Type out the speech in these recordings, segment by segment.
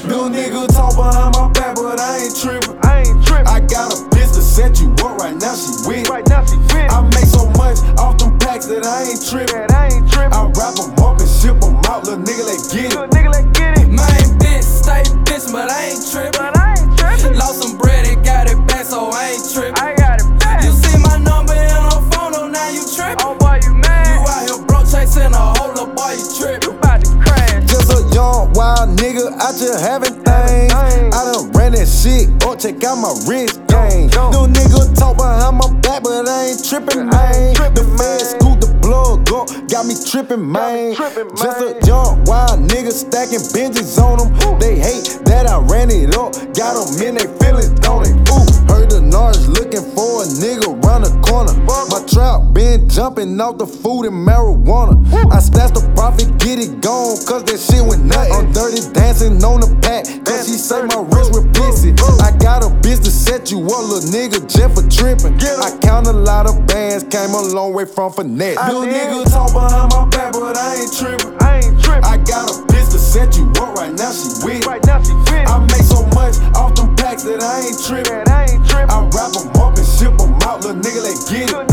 Little nigga talk behind my back, but I ain't trippin'. I got a bitch to set you up right now, she with it. I make so much off them packs that I ain't trippin'. I wrap them up and ship them out, little nigga, let's get it. Main bitch, stay bitch, but I ain't trippin'. Lost some bread and got it back, so I ain't trippin'. You see my number in her phone, oh now you trippin'. You out here broke chasing a whole up, boy, you trippin'. Just a young, wild nigga out here having things. I done ran that shit up, check out my wrist game. Little nigga talk behind my back, but I ain't trippin', man. The feds scoop the plug up, got me trippin', man. Just a young, wild nigga stacking Benjis on them. They hate that I ran it up, got them in they feelings, don't they? Ooh, heard the Nars looking for a nigga round the corner. My trap been jumping off the food and marijuana. I stashed the profit, get it gone, cause that shit went nothing. I'm dirty dancing on the pack, cause she say my wrist with pissy. I got a bitch to set you up, little nigga, just for trippin'. I count a lot of bands, came a long way from finesse. Little nigga talk behind my back, but I ain't trippin'. I got a bitch to set you up right now, she with it. I make so much off them packs that I ain't trippin'. I wrap them up and ship them out, little nigga, let's get it.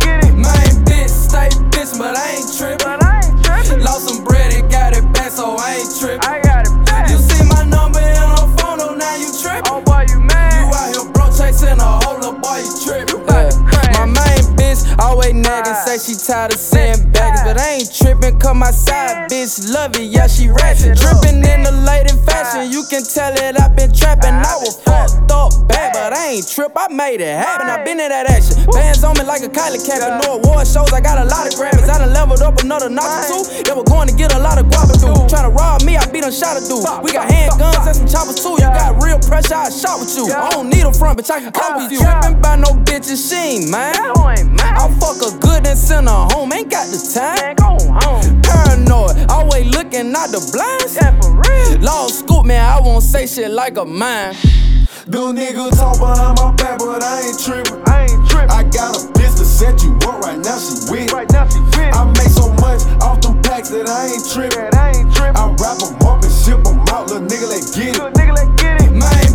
Main bitch, stay bitch, but I ain't trippin'. Lost some bread and got it back, so I ain't trippin'. You see my number in her phone, oh now you trippin'. You out here broke chasing a whole up, boy, you trippin'. My main bitch always nagging, say she tired of seeing baggies, but I ain't trippin', cause my side bitch love it, yeah, she ratchet. Drippin' in the latest fashion, you can tell it I been trappin'. I was fucked up bad, but I ain't trip, I made it happen. I been in that action, bands on me like a Kylie cap. No award shows, I got a lot of Grammys. I done leveled up another notch or two. They were going to get a lot of guapa through. Tryna rob me, I beat a shot of dude. We got handguns and some choppers too. You got real pressure, I shot with you. I don't need a front, bitch, I can come with you. Trippin' by no bitches, she ain't mine. I'll fuck her good and send her home, ain't got the time. Paranoid, always looking out the blinds. Law scoop, man, I won't say shit like a mine. Little nigga talk behind my back, but I ain't trippin'. I got a bitch to set you up right now, she with it. I make so much off them packs that I ain't trippin'. I wrap them up and ship them out, little nigga, let's get it. Main